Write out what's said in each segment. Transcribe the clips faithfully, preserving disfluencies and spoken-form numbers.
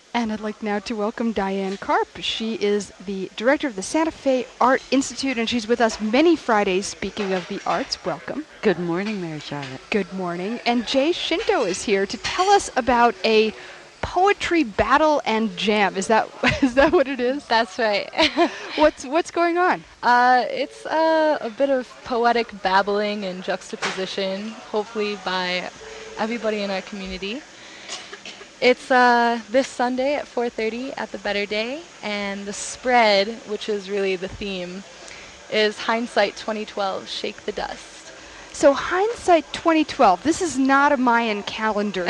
And I'd like now to welcome Diane Karp. She is the director of the Santa Fe Art Institute, and she's with us many Fridays speaking of the arts. Welcome. Good morning, Mary Charlotte. Good morning. And Jay Shinto is here to tell us about a poetry battle and jam. Is that is that what it is? That's right. what's what's going on? Uh, it's uh, a bit of poetic babbling and juxtaposition, hopefully by everybody in our community. It's uh, this Sunday at four thirty at the Better Day, and the spread, which is really the theme, is Hindsight twenty twelve, Shake the Dust. So Hindsight twenty twelve, this is not a Mayan calendar.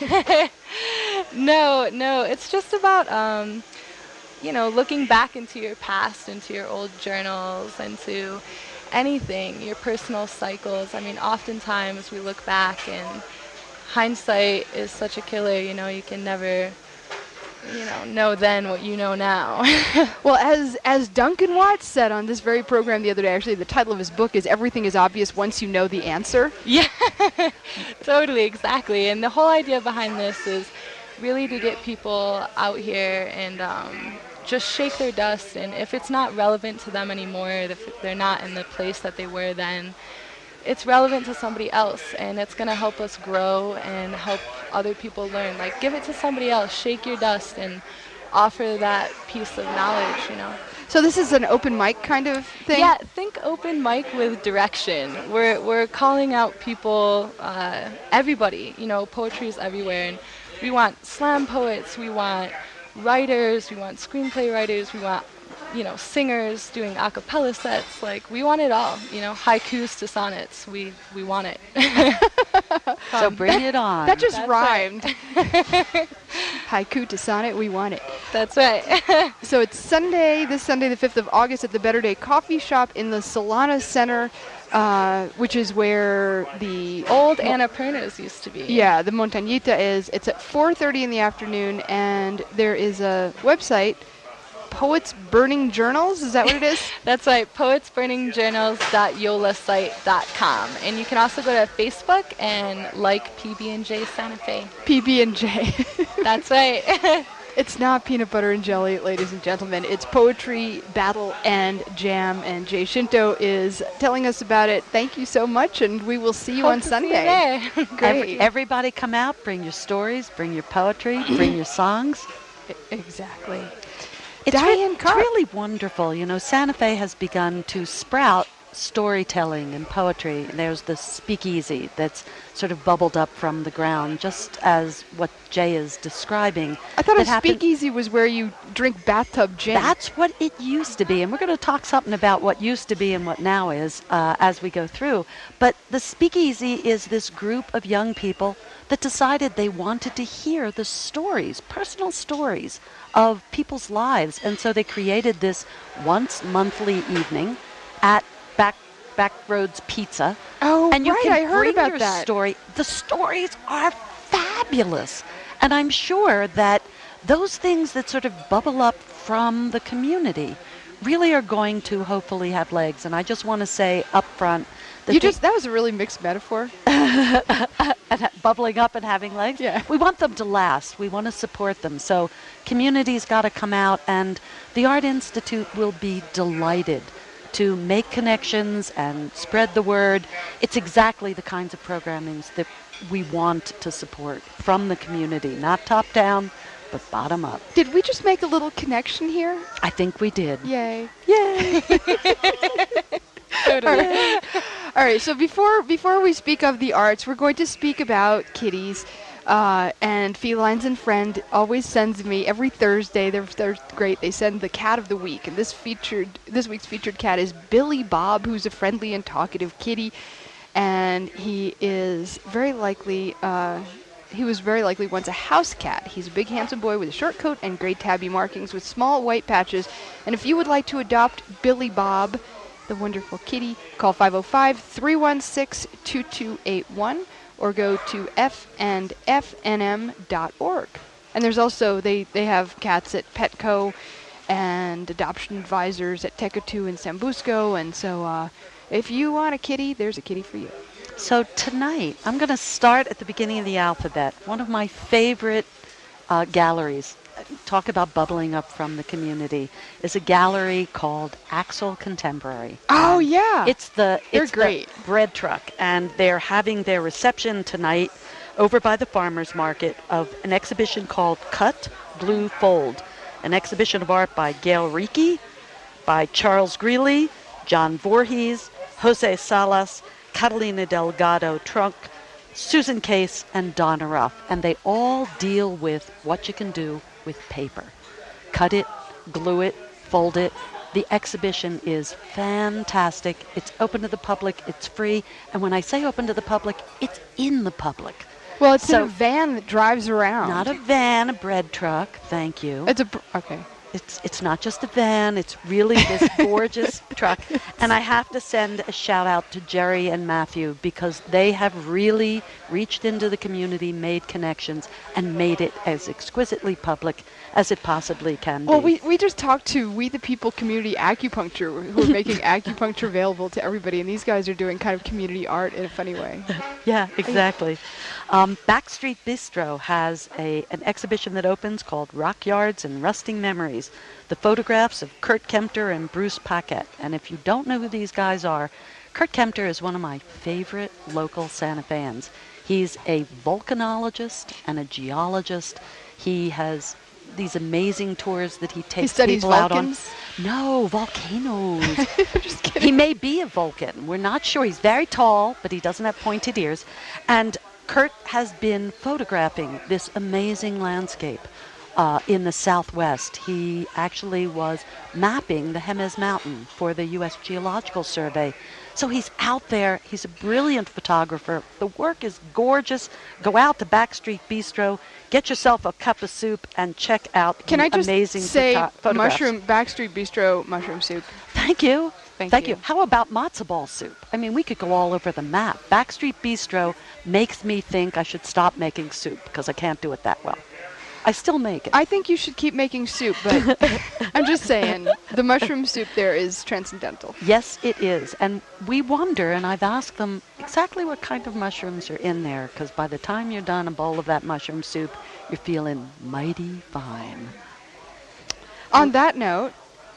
no, no, it's just about, um, you know, looking back into your past, into your old journals, into anything, your personal cycles. I mean, oftentimes we look back and hindsight is such a killer, you know, you can never, you know, know then what you know now. Well, as as Duncan Watts said on this very program the other day, actually the title of his book is Everything is Obvious Once You Know the Answer. Yeah, totally, exactly. And the whole idea behind this is really to get people out here and um, just shake their dust. And if it's not relevant to them anymore, if they're not in the place that they were then, it's relevant to somebody else, and it's going to help us grow and help other people learn. Like, give it to somebody else, shake your dust, and offer that piece of knowledge, you know. So this is an open mic kind of thing? Yeah, think open mic with direction. We're we're calling out people, uh, everybody, you know, poetry is everywhere, and we want slam poets, we want writers, we want screenplay writers, we want, you know, singers doing a cappella sets. Like, we want it all, you know, haikus to sonnets. We we want it. So bring it on. That just That's rhymed. right. Haiku to sonnet, we want it. That's right. So it's Sunday, this Sunday, the fifth of August at the Better Day Coffee Shop in the Solana Center, uh, which is where the Old Annapurna's used to be. Yeah, the Montañita is. It's at four thirty in the afternoon, and there is a website, Poets Burning Journals. Is that what it is? That's right, poets burning journals dot yola site dot com. And you can also go to Facebook and like P B and J Santa Fe. P B and J. That's right. It's not peanut butter and jelly, ladies and gentlemen. It's poetry, battle, and jam, and Jay Shinto is telling us about it. Thank you so much, and we will see you Hope on to Sunday. See you there. Great. Every, everybody come out, bring your stories, bring your poetry, bring your songs. I- exactly. It's, Diane re- it's Karp. really wonderful. You know, Santa Fe has begun to sprout storytelling and poetry. There's the speakeasy that's sort of bubbled up from the ground, just as what Jay is describing. I thought that a happened- speakeasy was where you drink bathtub gin. That's what it used to be. And we're going to talk something about what used to be and what now is uh, as we go through. But the speakeasy is this group of young people that decided they wanted to hear the stories, personal stories of people's lives. And so they created this once monthly evening at Back Backroads Pizza. Oh, and you right, can I heard bring about your that. story. The stories are fabulous. And I'm sure that those things that sort of bubble up from the community really are going to hopefully have legs. And I just want to say up front that You the- just, that was a really mixed metaphor. and ha- bubbling up and having legs. Yeah. We want them to last. We want to support them. So community's got to come out, and the Art Institute will be delighted to make connections and spread the word. It's exactly the kinds of programmings that we want to support from the community, not top down, but bottom up. Did we just make a little connection here? I think we did. Yay. Yay! All right. All right, so before before we speak of the arts, we're going to speak about kitties. Uh, and Felines and Friend always sends me every Thursday. They're they're great. They send the cat of the week, and this featured this week's featured cat is Billy Bob, who's a friendly and talkative kitty, and he is very likely. Uh, He was very likely once a house cat. He's a big, handsome boy with a short coat and gray tabby markings with small white patches. And if you would like to adopt Billy Bob, the wonderful kitty, call five oh five, three one six, two two eight one or go to f and f n m dot org. And there's also, they, they have cats at Petco and adoption advisors at Tekatu and Sambusco. And so uh, if you want a kitty, there's a kitty for you. So tonight, I'm going to start at the beginning of the alphabet. One of my favorite uh, galleries talk about bubbling up from the community, is a gallery called Axel Contemporary. Oh, And yeah. It's the They're it's great. the bread truck, and they're having their reception tonight over by the farmers market of an exhibition called Cut, Blue, Fold, an exhibition of art by Gail Ricci, by Charles Greeley, John Voorhees, Jose Salas, Catalina Delgado Trunk, Susan Case, and Donna Ruff. And they all deal with what you can do with paper. Cut it, glue it, fold it. The exhibition is fantastic. It's open to the public. It's free. And when I say open to the public, it's in the public. Well, it's So- in a van that drives around. Not a van, a bread truck. Thank you. It's a br- okay. It's it's not just a van. It's really this gorgeous truck. And I have to send a shout out to Jerry and Matthew because they have really reached into the community, made connections, and made it as exquisitely public as it possibly can Well, be. we, we just talked to We the People Community Acupuncture, who are making acupuncture available to everybody, and these guys are doing kind of community art in a funny way. Yeah, exactly. Um, Backstreet Bistro has a an exhibition that opens called Rock Yards and Rusting Memories, the photographs of Kurt Kempter and Bruce Paquette. And if you don't know who these guys are, Kurt Kempter is one of my favorite local Santa Feans. He's a volcanologist and a geologist. He has these amazing tours that he takes He studies people out volcans? on. No, volcanoes. I'm just kidding. He may be a Vulcan. We're not sure. He's very tall, but he doesn't have pointed ears. And Kurt has been photographing this amazing landscape uh, in the Southwest. He actually was mapping the Jemez Mountain for the U S Geological Survey. So he's out there. He's a brilliant photographer. The work is gorgeous. Go out to Backstreet Bistro, get yourself a cup of soup, and check out Can the I just amazing say photo- photographs. mushroom Backstreet Bistro mushroom soup? Thank you. Thank you. you. How about matzo ball soup? I mean, we could go all over the map. Backstreet Bistro makes me think I should stop making soup because I can't do it that well. I still make it. I think you should keep making soup, but I'm just saying the mushroom soup there is transcendental. Yes, it is. And we wonder, and I've asked them exactly what kind of mushrooms are in there because by the time you're done a bowl of that mushroom soup, you're feeling mighty fine. On that note,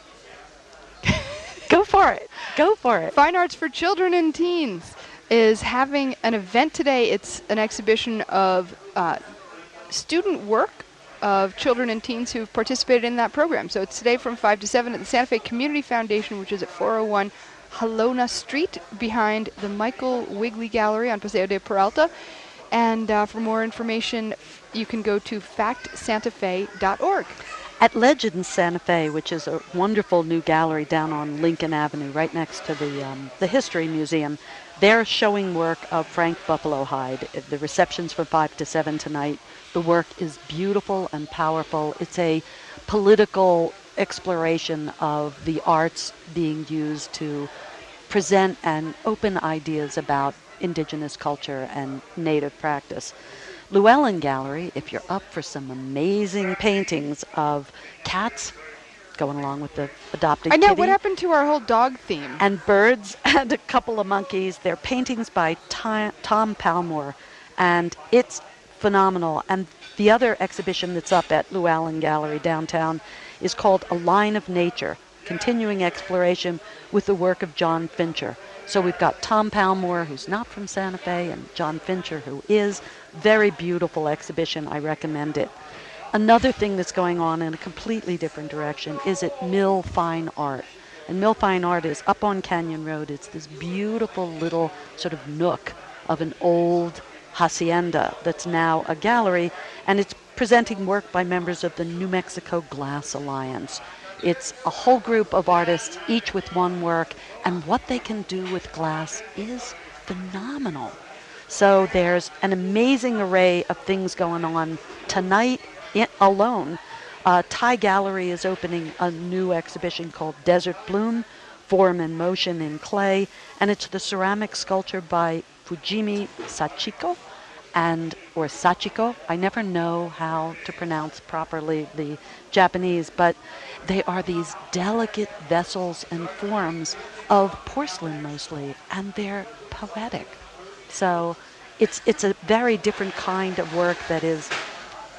Go for it. Go for it. Fine Arts for Children and Teens is having an event today. It's an exhibition of uh, student work of children and teens who've participated in that program. So it's today from five to seven at the Santa Fe Community Foundation, which is at four oh one Halona Street behind the Michael Wigley Gallery on Paseo de Peralta. And uh, for more information, you can go to fact santa fe dot org. At Legends Santa Fe, which is a wonderful new gallery down on Lincoln Avenue, right next to the um, the History Museum, they're showing work of Frank Buffalo Hyde. The reception's from five to seven tonight. The work is beautiful and powerful. It's a political exploration of the arts being used to present and open ideas about indigenous culture and native practice. Llewellyn Gallery, if you're up for some amazing paintings of cats, going along with the adopted I know, kitty, what happened to our whole dog theme? and birds and a couple of monkeys. They're paintings by Tom, Tom Palmore, and it's phenomenal. And the other exhibition that's up at Llewellyn Gallery downtown is called A Line of Nature, continuing exploration with the work of John Fincher. So we've got Tom Palmore, who's not from Santa Fe, and John Fincher, who is. Very beautiful exhibition. I recommend it. Another thing that's going on in a completely different direction is at Mill Fine Art. And Mill Fine Art is up on Canyon Road. It's this beautiful little sort of nook of an old hacienda that's now a gallery, and it's presenting work by members of the New Mexico Glass Alliance. It's a whole group of artists, each with one work, and what they can do with glass is phenomenal. So there's an amazing array of things going on tonight in, alone. Uh, Thai Gallery is opening a new exhibition called Desert Bloom, Form and Motion in Clay, and it's the ceramic sculpture by Fujimi Sachiko, and or Sachiko. I never know how to pronounce properly the Japanese, but they are these delicate vessels and forms of porcelain mostly, and they're poetic. So it's it's a very different kind of work that is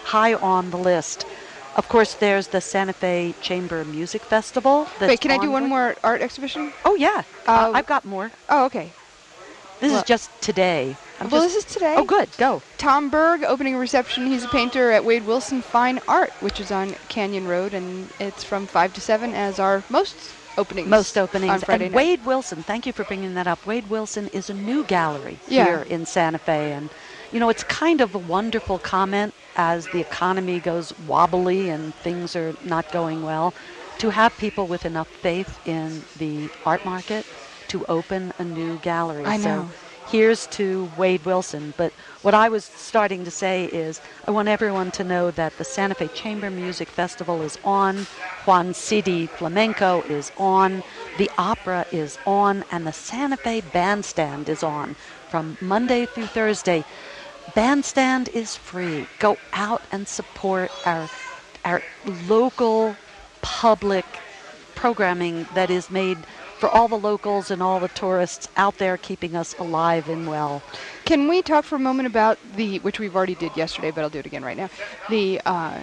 high on the list. Of course, there's the Santa Fe Chamber Music Festival. That's Wait, can I do one ongoing. more art exhibition? Oh, yeah. Uh, uh, I've got more. Oh, okay. This well- is just today. I'm well, just, this is today. Oh, good. Go. Tom Berg opening a reception. He's a painter at Wade Wilson Fine Art, which is on Canyon Road, and it's from five to seven, as are most openings. Most openings. on Friday and night. Wade Wilson, thank you for bringing that up. Wade Wilson is a new gallery Yeah. here in Santa Fe. And, you know, it's kind of a wonderful comment as the economy goes wobbly and things are not going well, to have people with enough faith in the art market to open a new gallery. I know. So here's to Wade Wilson. But what I was starting to say is I want everyone to know that the Santa Fe Chamber Music Festival is on, Juan Cidi Flamenco is on, the opera is on, and the Santa Fe Bandstand is on from Monday through Thursday. Bandstand is free. Go out and support our our local public programming that is made for all the locals and all the tourists out there, keeping us alive and well. Can we talk for a moment about the, which we've already did yesterday, but I'll do it again right now, the uh,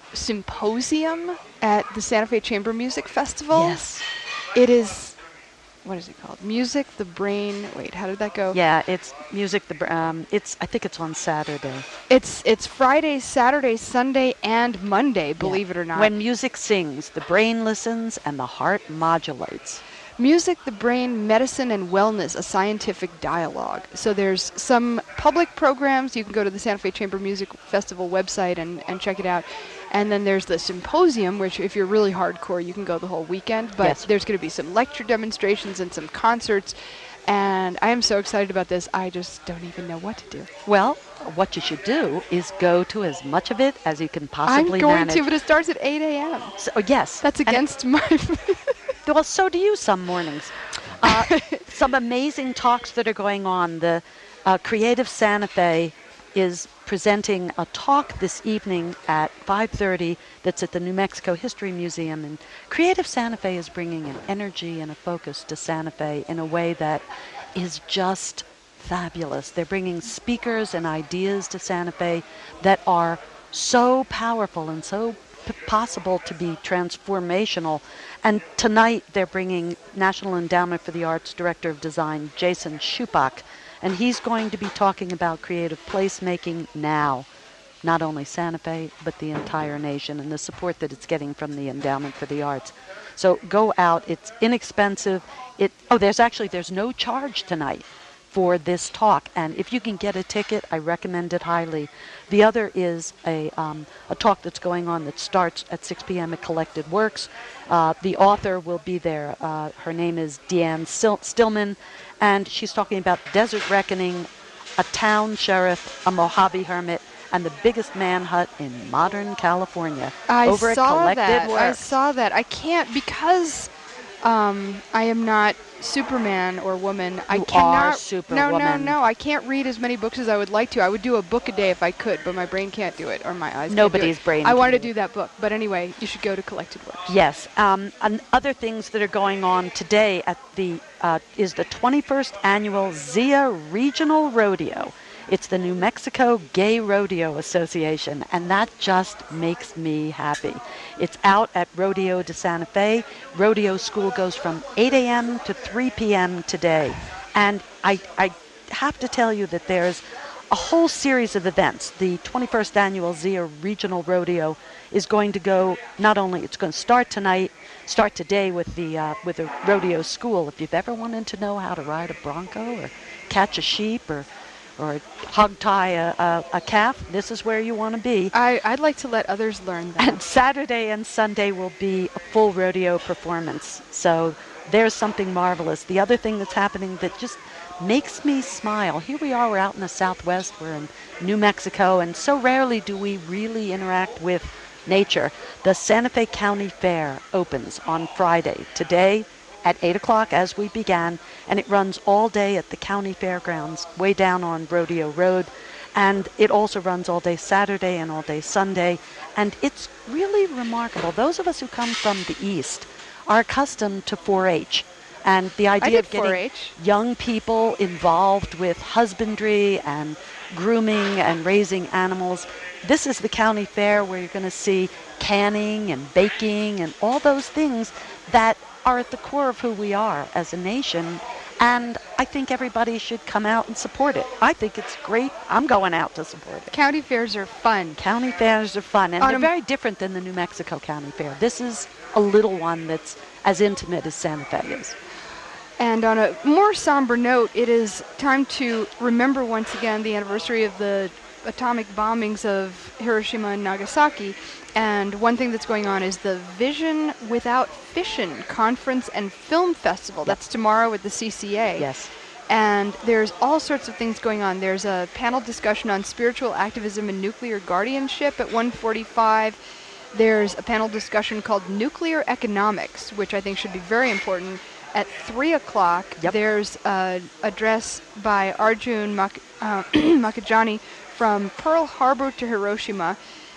symposium at the Santa Fe Chamber Music Festival? Yes. It is, what is it called? Music, the Brain, wait, how did that go? Yeah, it's music. The br- um, it's I think it's on Saturday. It's it's Friday, Saturday, Sunday, and Monday, believe Yeah. it or not. When music sings, the brain listens and the heart modulates. Music, the Brain, Medicine, and Wellness, a scientific dialogue. So there's some public programs. You can go to the Santa Fe Chamber Music Festival website and, and check it out. And then there's the symposium, which if you're really hardcore, you can go the whole weekend. But Yes. there's going to be some lecture demonstrations and some concerts. And I am so excited about this. I just don't even know what to do. Well, what you should do is go to as much of it as you can I'm possibly going manage. to, but it starts at eight a.m. So, yes. That's And- against my... Well, so do you some mornings. Uh, some amazing talks that are going on. The uh, Creative Santa Fe is presenting a talk this evening at five thirty that's at the New Mexico History Museum. And Creative Santa Fe is bringing an energy and a focus to Santa Fe in a way that is just fabulous. They're bringing speakers and ideas to Santa Fe that are so powerful and so p- possible to be transformational. And tonight they're bringing National Endowment for the Arts Director of Design, Jason Schupak, and he's going to be talking about creative placemaking now, not only Santa Fe, but the entire nation, and the support that it's getting from the Endowment for the Arts. So go out. It's inexpensive. It oh, there's actually there's no charge tonight for this talk, and if you can get a ticket, I recommend it highly. The other is a um, a talk that's going on that starts at six p.m. at Collected Works. Uh, the author will be there. Uh, her name is Deanne Sil- Stillman, and she's talking about Desert Reckoning, a town sheriff, a Mojave hermit, and the biggest man hut in modern California. I over saw at Collected that. Works. I saw that. I can't because um, I am not Superman or woman. I You cannot. are No, Superwoman. no, no. I can't read as many books as I would like to. I would do a book a day if I could, but my brain can't do it, or my eyes. Nobody's can't do it. brain I can wanted to do do it. that book, but anyway, you should go to Collected Works. Yes. Um, and other things that are going on today at the uh, is the twenty-first annual Zia Regional Rodeo. It's the New Mexico Gay Rodeo Association, and that just makes me happy. It's out at Rodeo de Santa Fe. Rodeo school goes from eight a.m. to three p.m. today. And I, I have to tell you that there's a whole series of events. The twenty-first annual Zia Regional Rodeo is going to go, not only, it's going to start tonight, start today with the uh, with the rodeo school. If you've ever wanted to know how to ride a bronco or catch a sheep or or hog tie a, a, a calf, this is where you want to be. I, I'd like to let others learn that. And Saturday and Sunday will be a full rodeo performance. So there's something marvelous. The other thing that's happening that just makes me smile. Here we are, we're out in the Southwest, we're in New Mexico, and so rarely do we really interact with nature. The Santa Fe County Fair opens on Friday, today at eight o'clock as we began, and it runs all day at the county fairgrounds way down on Rodeo Road. And it also runs all day Saturday and all day Sunday. And it's really remarkable. Those of us who come from the East are accustomed to four H. And the I idea did of getting four H. young people involved with husbandry and grooming and raising animals. This is the county fair where you're going to see canning and baking and all those things that are at the core of who we are as a nation. And I think everybody should come out and support it. I think it's great. I'm going out to support it. County fairs are fun. County fairs are fun, and On they're a- very different than the New Mexico County Fair. This is a little one that's as intimate as Santa Fe is. And on a more somber note, it is time to remember once again the anniversary of the atomic bombings of Hiroshima and Nagasaki. And one thing that's going on is the Vision Without Fission Conference and Film Festival. That's tomorrow at the C C A. Yes. And there's all sorts of things going on. There's a panel discussion on spiritual activism and nuclear guardianship at one forty-five. There's a panel discussion called Nuclear Economics, which I think should be very important. At three o'clock, Yep. there's an address by Arjun Mak- uh, Makajani from Pearl Harbor to Hiroshima,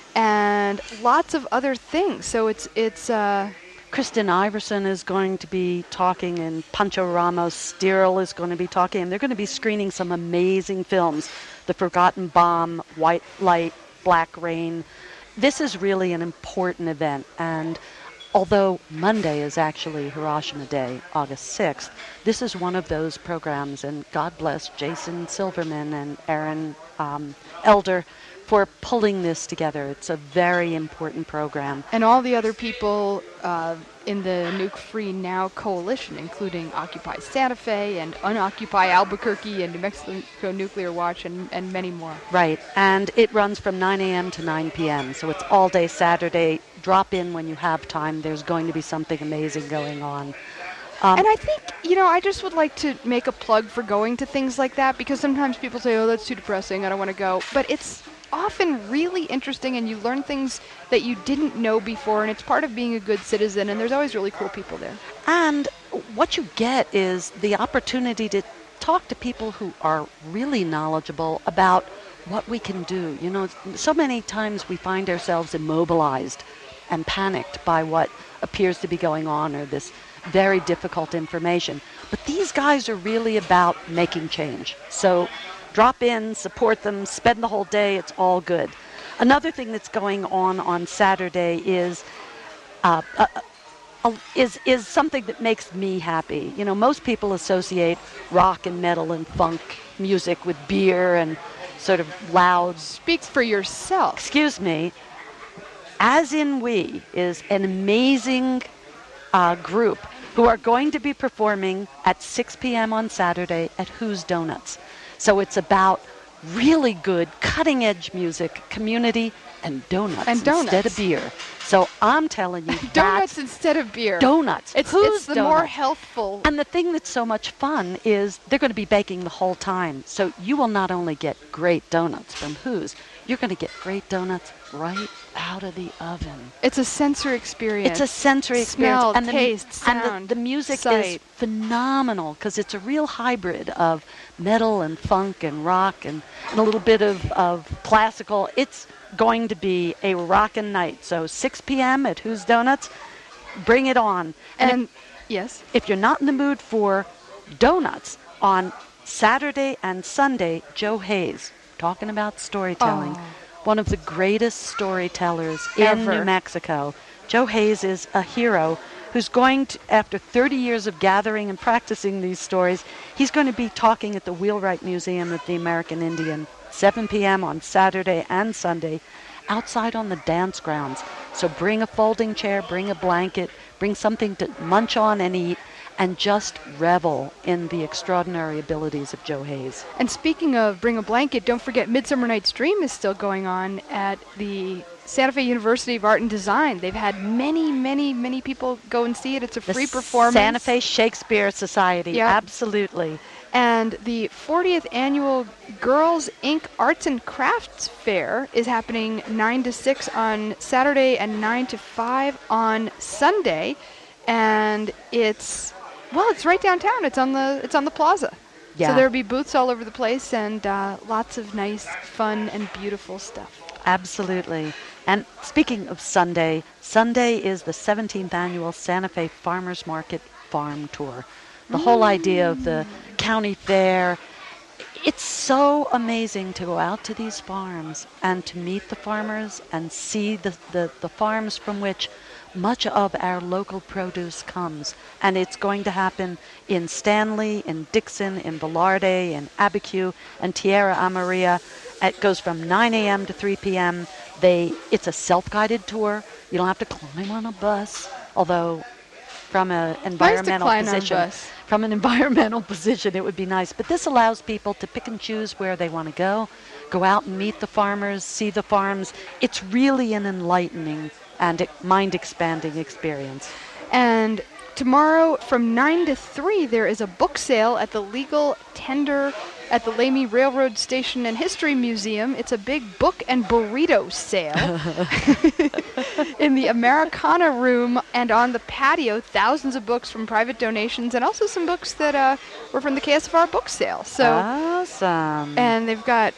and lots of other things. So it's it's uh, Kristen Iverson is going to be talking, and Pancho Ramos Steerl is going to be talking, and they're going to be screening some amazing films. The Forgotten Bomb, White Light, Black Rain. This is really an important event, and although Monday is actually Hiroshima Day, August sixth, this is one of those programs, and God bless Jason Silverman and Aaron um, Elder for pulling this together. It's a very important program. and all the other people uh, in the Nuke Free Now coalition, including Occupy Santa Fe and Unoccupy Albuquerque and New Mexico Nuclear Watch and, and many more. Right, and it runs from nine a.m. to nine p.m., so it's all day Saturday. Drop in when you have time. There's going to be something amazing going on. Um, And I think, you know, I just would like to make a plug for going to things like that, because sometimes people say, oh, that's too depressing, I don't want to go. But it's often really interesting, and you learn things that you didn't know before, and it's part of being a good citizen, and there's always really cool people there. And what you get is the opportunity to talk to people who are really knowledgeable about what we can do. You know, so many times we find ourselves immobilized and panicked by what appears to be going on, or this very difficult information. But these guys are really about making change. So drop in, support them, spend the whole day. It's all good. Another thing that's going on on Saturday is uh, uh, uh, is is something that makes me happy. You know, most people associate rock and metal and funk music with beer and sort of loud. Speak for yourself. Excuse me. As in We is an amazing uh, group who are going to be performing at six p.m. on Saturday at Who's Donuts. So it's about really good, cutting-edge music, community, and donuts, And donuts. instead of beer. So I'm telling you, Donuts that's instead of beer. donuts. It's, Who's it's the donuts? more healthful. And the thing that's so much fun is they're going to be baking the whole time. So you will not only get great donuts from Who's, you're going to get great donuts right out of the oven. It's a sensory experience. It's a sensory experience. Smell, and the, taste, and sound, the, the music is sight. phenomenal because it's a real hybrid of metal and funk and rock and, and a little bit of, of classical. It's going to be a rockin' night. So six p.m. at Who's Donuts, bring it on. And, And if, yes, if you're not in the mood for donuts, on Saturday and Sunday, Joe Hayes, talking about storytelling, Oh. one of the greatest storytellers Ever. in New Mexico. Joe Hayes is a hero who's going to, after thirty years of gathering and practicing these stories, he's going to be talking at the Wheelwright Museum of the American Indian, seven p.m. on Saturday and Sunday, outside on the dance grounds. So bring a folding chair, bring a blanket, bring something to munch on and eat, and just revel in the extraordinary abilities of Joe Hayes. and speaking of Bring a Blanket, don't forget Midsummer Night's Dream is still going on at the Santa Fe University of Art and Design. They've had many, many, many people go and see it. It's a The free performance. Santa Fe Shakespeare Society, Yep. absolutely. And the fortieth annual Girls Incorporated. Arts and Crafts Fair is happening nine to six on Saturday and nine to five on Sunday. And it's, well, it's right downtown. It's on the it's on the plaza. Yeah. So there'll be booths all over the place and uh, lots of nice, fun, and beautiful stuff. Absolutely. And speaking of Sunday, Sunday is the seventeenth annual Santa Fe Farmers Market Farm Tour. the whole idea of the county fair. It's so amazing to go out to these farms and to meet the farmers and see the, the, the farms from which much of our local produce comes. And it's going to happen in Stanley, in Dixon, in Velarde, in Abiquiu, and Tierra Amarilla. It goes from nine a.m. to three p.m. They, it's a self-guided tour. You don't have to climb on a bus, although from an environmental nice to climb position, on a bus. from an environmental position, it would be nice. But this allows people to pick and choose where they want to go, go out and meet the farmers, see the farms. It's really an enlightening and mind-expanding experience. And tomorrow from nine to three, there is a book sale at the Legal Tender at the Lamy Railroad Station and History Museum. It's a big book and burrito sale in the Americana room, and on the patio, thousands of books from private donations and also some books that uh, were from the K S F R book sale. So awesome. And they've got,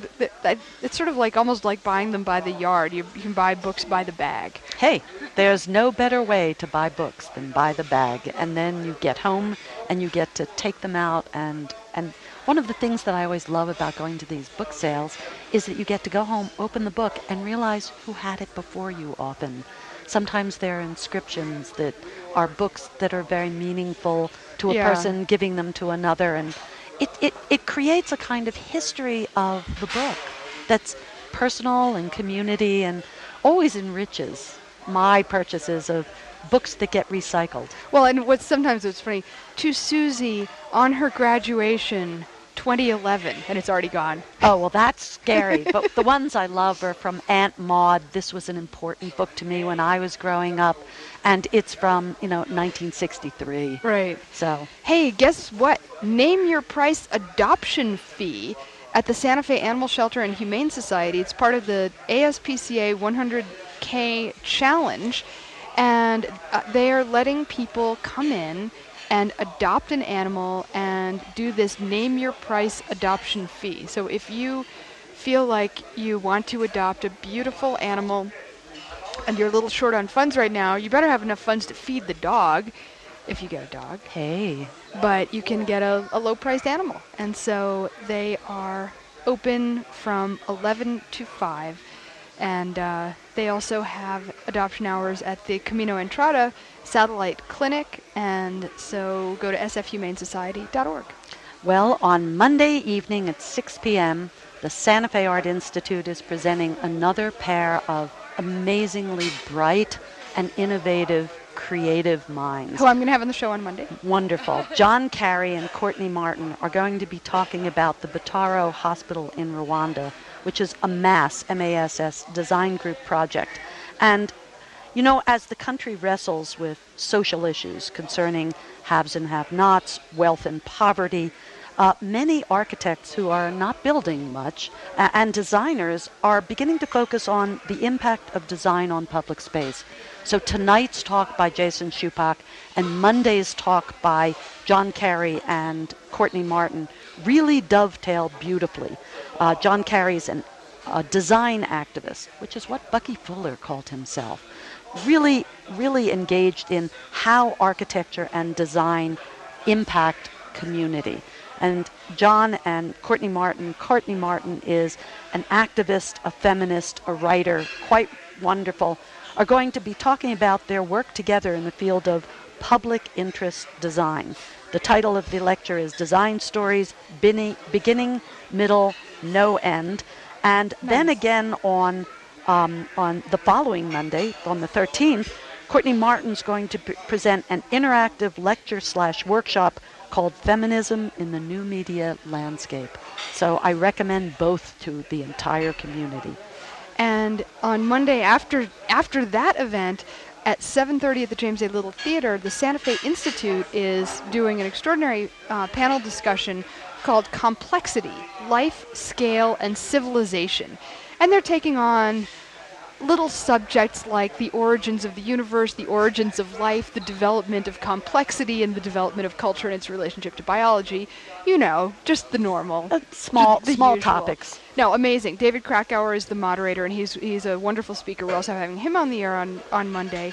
it's sort of like almost like buying them by the yard. You, you can buy books by the bag. Hey, there's no better way to buy books than by the bag. And then you get home and you get to take them out. And, and one of the things that I always love about going to these book sales is that you get to go home, open the book, and realize who had it before you often. Sometimes there are inscriptions that are books that are very meaningful to a Yeah. person, giving them to another. And it, it, it creates a kind of history of the book that's personal and community and always enriches my purchases of books that get recycled. Well, and what's sometimes it's funny, to Susie on her graduation twenty eleven, and it's already gone. Oh, well, that's scary. But the ones I love are from Aunt Maud. This was an important book to me when I was growing up. And it's from, you know, nineteen sixty-three. Right. So, Hey, guess what? Name your price adoption fee at the Santa Fe Animal Shelter and Humane Society. It's part of the A S P C A one hundred K challenge. And uh, they are letting people come in and adopt an animal and do this name your price adoption fee. So if you feel like you want to adopt a beautiful animal and you're a little short on funds right now, you better have enough funds to feed the dog if you get a dog. hey, But you can get a, a low-priced animal. And so they are open from eleven to five. And uh, they also have adoption hours at the Camino Entrada Satellite Clinic. And so go to s f humane society dot org. well, on Monday evening at six p.m., the Santa Fe Art Institute is presenting another pair of amazingly bright and innovative, creative minds. Who I'm going to have on the show on Monday. Wonderful. John Carey and Courtney Martin are going to be talking about the Butaro Hospital in Rwanda, which is a MASS, M A S S, design group project. And, you know, as the country wrestles with social issues concerning haves and have-nots, wealth and poverty, uh, many architects who are not building much uh, and designers are beginning to focus on the impact of design on public space. So tonight's talk by Jason Schupak and Monday's talk by John Carey and Courtney Martin really dovetail beautifully. Uh, John Carey's an, a design activist, which is what Bucky Fuller called himself. Really, really engaged in how architecture and design impact community. And John and Courtney Martin, Courtney Martin is an activist, a feminist, a writer, quite wonderful, are going to be talking about their work together in the field of public interest design. The title of the lecture is Design Stories, Beginning, Beginning Middle, No End. And nice. Then again on um, on the following Monday, on the thirteenth, Courtney Martin's going to pre- present an interactive lecture slash workshop called Feminism in the New Media Landscape. So I recommend both to the entire community. And on Monday after after that event, at seven thirty at the James A. Little Theater, the Santa Fe Institute is doing an extraordinary uh, panel discussion called Complexity, Life, Scale, and Civilization. And they're taking on little subjects like the origins of the universe, the origins of life, the development of complexity, and the development of culture and its relationship to biology. You know, just the normal. Uh, small the, the small usual. topics. No, amazing. David Krakauer is the moderator, and he's he's a wonderful speaker. We're also having him on the air on, on Monday.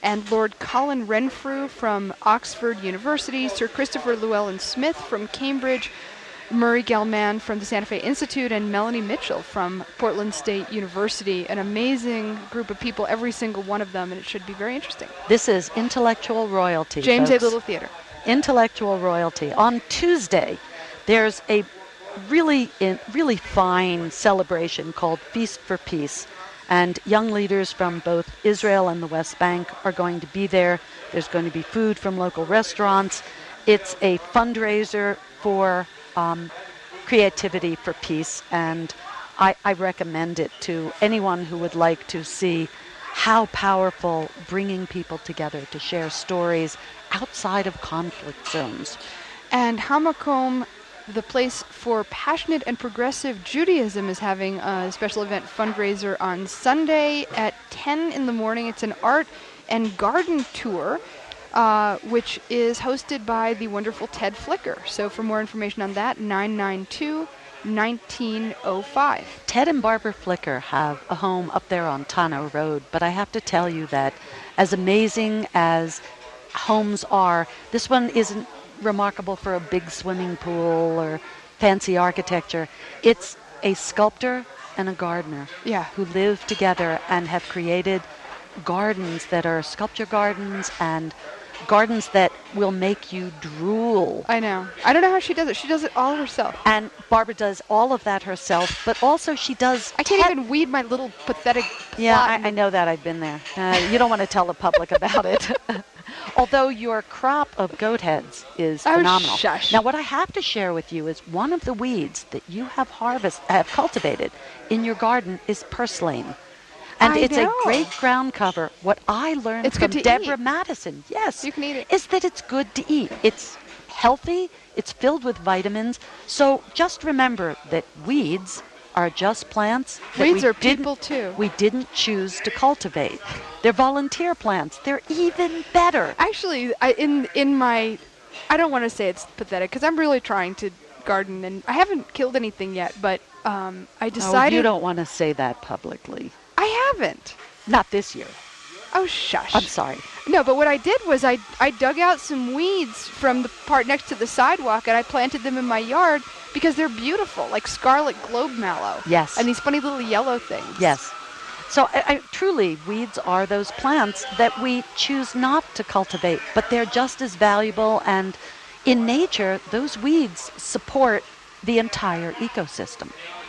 and Lord Colin Renfrew from Oxford University, Sir Christopher Llewellyn-Smith from Cambridge, Murray Gell-Mann from the Santa Fe Institute, and Melanie Mitchell from Portland State University. An amazing group of people, every single one of them, and it should be very interesting. This is intellectual royalty, James folks. A. Little Theater. Intellectual royalty. On Tuesday, there's a really, in, really fine celebration called Feast for Peace. And young leaders from both Israel and the West Bank are going to be there. There's going to be food from local restaurants. It's a fundraiser for um, creativity for peace, and I, I recommend it to anyone who would like to see how powerful bringing people together to share stories outside of conflict zones. And Hamakom, the place for passionate and progressive Judaism, is having a special event fundraiser on Sunday at ten in the morning. It's an art and garden tour, uh, which is hosted by the wonderful Ted Flicker. So for more information on that, nine nine two, one nine zero five. Ted and Barbara Flicker have a home up there on Tano Road, but I have to tell you that as amazing as homes are, this one isn't remarkable for a big swimming pool or fancy architecture. It's a sculptor and a gardener Yeah. who live together and have created gardens that are sculpture gardens and gardens that will make you drool. I know. I don't know how she does it. She does it all herself. And Barbara does all of that herself, but also she does... I can't te- even weed my little pathetic Yeah, plot. I, I know that. I've been there. Uh, you don't want to tell the public about it. Although your crop of goat heads is Oh, phenomenal. shush. Now, what I have to share with you is one of the weeds that you have harvest have cultivated in your garden is purslane. And I it's know. a great ground cover. What I learned It's from good to Deborah eat. Madison, yes, You can eat it. is that it's good to eat. It's healthy, it's filled with vitamins. So just remember that weeds are just plants that Weeds we are didn't- people, too. we didn't choose to cultivate. They're volunteer plants. They're even better. Actually, I, in in my, I don't want to say it's pathetic because I'm really trying to garden and I haven't killed anything yet. But um, I Oh, decided you don't want to say that publicly. I haven't. Not this year. Oh, shush. I'm sorry. No, but what I did was I I dug out some weeds from the part next to the sidewalk and I planted them in my yard because they're beautiful, like scarlet globe mallow. Yes. And these funny little yellow things. Yes. So I, I, truly, weeds are those plants that we choose not to cultivate, but they're just as valuable. And in nature, those weeds support the entire ecosystem.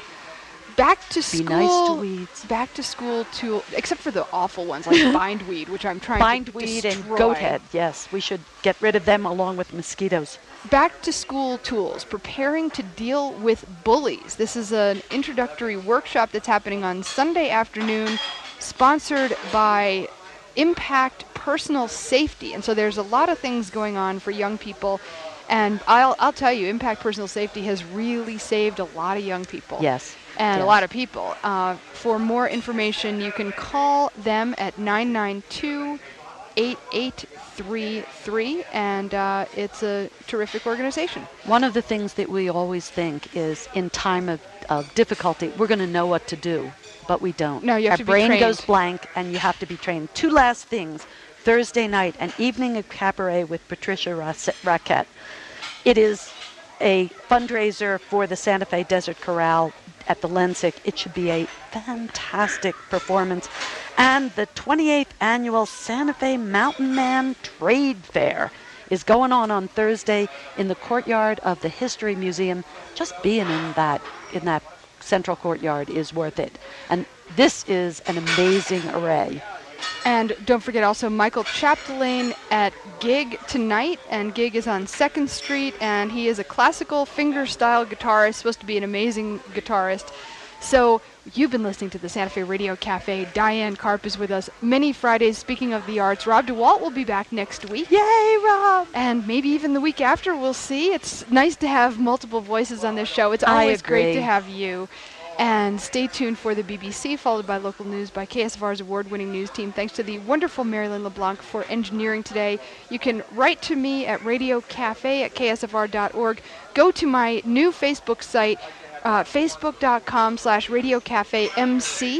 Back to Be school. nice to weeds. Back to school to, except for the awful ones like bindweed, which I'm trying to Bindweed and destroy. goat head. Yes, we should get rid of them along with mosquitoes. Back to school tools, preparing to deal with bullies. This is an introductory workshop that's happening on Sunday afternoon, sponsored by Impact Personal Safety. And so there's a lot of things going on for young people. And I'll, I'll tell you, Impact Personal Safety has really saved a lot of young people. Yes. And a yes. lot of people. Uh, for more information, you can call them at nine nine two, eight eight three three, and uh, it's a terrific organization. One of the things that we always think is in time of, of difficulty, we're going to know what to do, but we don't. No, you have Our to be brain trained. goes blank, and you have to be trained. Two last things. Thursday night, an evening of cabaret with Patricia Raquette. It is a fundraiser for the Santa Fe Desert Corral at the Lensic. It should be a fantastic performance. And the twenty-eighth annual Santa Fe Mountain Man Trade Fair is going on on Thursday in the courtyard of the History Museum. Just being in that in that central courtyard is worth it. And this is an amazing array. And don't forget also Michael Chapdelaine at Gig tonight, and Gig is on second street, and he is a classical finger-style guitarist, supposed to be an amazing guitarist. So you've been listening to the Santa Fe Radio Cafe. Diane Karp is with us many Fridays. Speaking of the arts, Rob DeWalt will be back next week. Yay, Rob! And maybe even the week after, we'll see. It's nice to have multiple voices on this show. It's I always great agree. to have you. And stay tuned for the B B C, followed by local news by K S F R's award-winning news team. Thanks to the wonderful Marilyn LeBlanc for engineering today. You can write to me at Radio Cafe at K S F R dot org. Go to my new Facebook site, uh, facebook dot com slash Radio Cafe M C,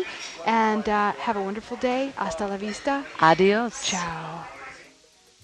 And uh, have a wonderful day. Hasta la vista. Adios. Ciao.